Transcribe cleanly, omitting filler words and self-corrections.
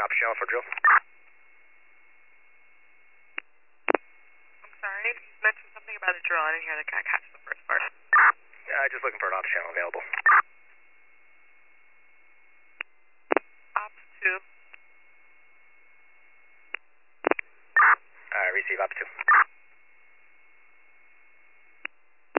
opposite channel for drill. I'm sorry, you mentioned something about a drill. I didn't hear the catch the first part. Just looking for an opposite channel available.